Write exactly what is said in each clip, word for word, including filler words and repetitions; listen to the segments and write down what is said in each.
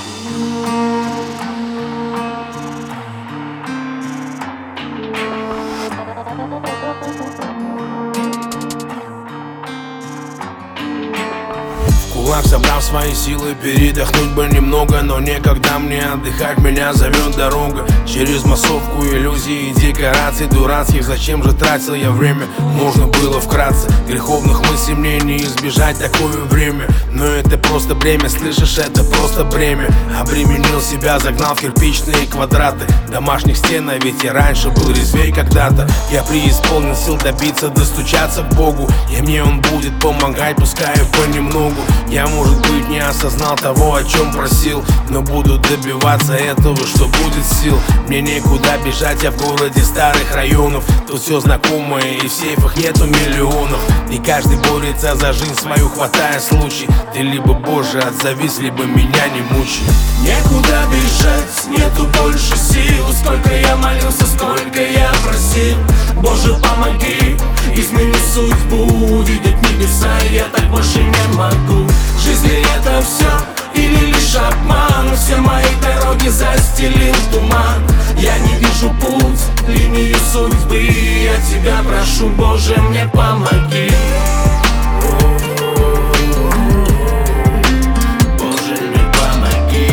кулак собрав свои силы, передохнуть бы немного, но некогда мне отдыхать, меня зовет дорога. Через массовку иллюзий и декораций дурацких, зачем же тратил я время? Можно было вкратце, греховных мыслей мне не избежать такое время. Но это просто бремя, слышишь, это просто бремя. Обременил себя, загнал в кирпичные квадраты домашних стен, а ведь я раньше был резвей когда-то. Я преисполнил сил добиться, достучаться к Богу, и мне Он будет помогать, пускай понемногу. Я, может быть, не осознал того, о чем просил, но буду добиваться этого, что будет сил. Мне некуда бежать, я в городе старых районов. Тут все знакомое и в сейфах нету миллионов. И каждый борется за жизнь свою, хватая случай. Ты либо, Боже, отзовись, либо меня не мучай. Некуда бежать, нету больше сил. Сколько я молился, сколько я просил. Боже, помоги, измени судьбу, увидеть небеса, я так больше не могу. Жизнь ли это все или лишь обман? Все мои дороги застелил туман. Я не вижу путь, линию судьбы. Я тебя прошу, Боже, мне помоги. Боже, мне помоги.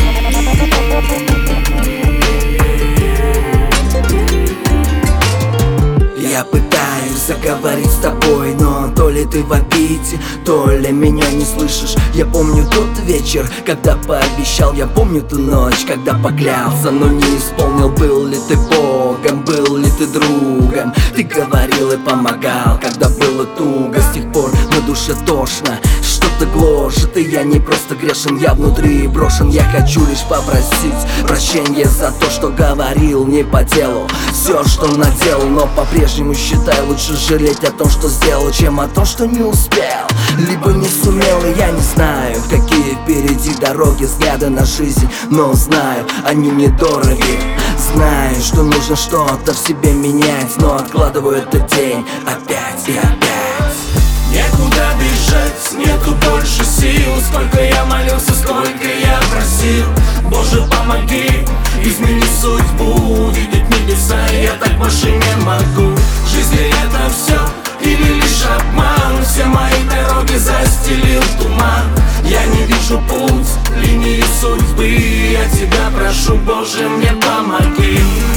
Я пытаюсь заговорить с тобой, но то ли ты в обиде, то ли меня не слышишь. Я помню тот вечер, когда пообещал, я помню ту ночь, когда поклялся, но не исполнил. Был ли ты Богом, был ли ты другом? Ты говорил и помогал, когда было туго. С тех пор на душе тошно, что-то гложет, и я не просто грешен, я внутри брошен. Я хочу лишь попросить прощения за то, что говорил не по делу, все, что наделал, но по-прежнему считаю, лучше жалеть о том, что сделал, чем о том, что не успел, либо не сумел. И я не знаю, какие впереди дороги, взгляды на жизнь, но знаю, они недороги. Знаю, что нужно что-то в себе менять, но откладываю этот день опять и опять. Некуда бежать, нету больше сил. Сколько я молился, сколько я просил. Боже, помоги, измени судьбу, увидеть небеса, я так больше не могу. Жизнь ли это все или лишь обман? Все мои дороги застелил туман. Я не вижу путь, линии судьбы. Я тебя прошу, Боже, мне помоги.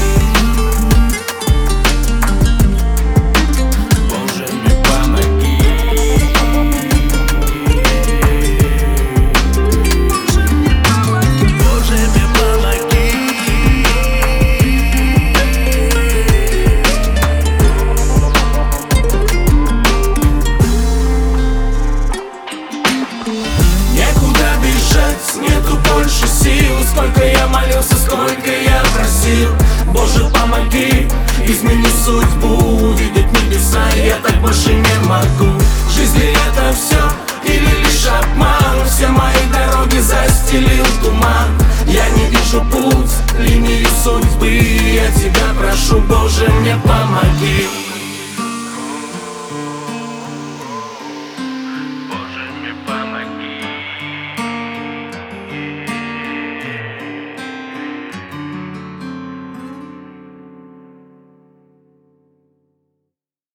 Нету больше сил. Сколько я молился, сколько я просил. Боже, помоги, измени судьбу, увидеть небеса, я так больше не могу. Жизнь ли это все или лишь обман? Все мои дороги застелил туман. Я не вижу путь, линии судьбы. Я тебя прошу, Боже, мне помоги.